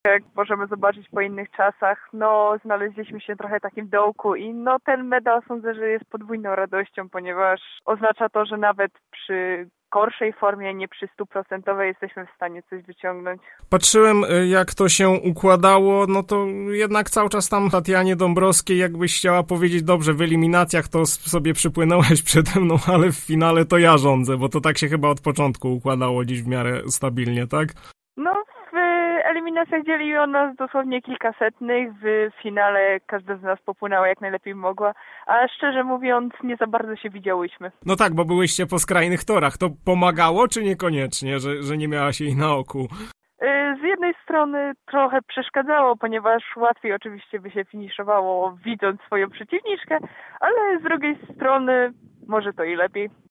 Jak możemy zobaczyć po innych czasach, znaleźliśmy się trochę takim dołku i ten medal sądzę, że jest podwójną radością, ponieważ oznacza to, że nawet przy gorszej formie, nie przy 100% jesteśmy w stanie coś wyciągnąć. Patrzyłem, jak to się układało, to jednak cały czas tam Tatianie Dąbrowskiej, jakbyś chciała powiedzieć, dobrze, w eliminacjach to sobie przypłynąłeś przede mną, ale w finale to ja rządzę, bo to tak się chyba od początku układało dziś w miarę stabilnie, tak? W eliminacjach dzieliło nas dosłownie kilka setnych, w finale każda z nas popłynęła jak najlepiej mogła, a szczerze mówiąc nie za bardzo się widziałyśmy. No tak, bo byłyście po skrajnych torach. To pomagało, czy niekoniecznie, że nie miałaś jej na oku? Z jednej strony trochę przeszkadzało, ponieważ łatwiej oczywiście by się finiszowało widząc swoją przeciwniczkę, ale z drugiej strony może to i lepiej.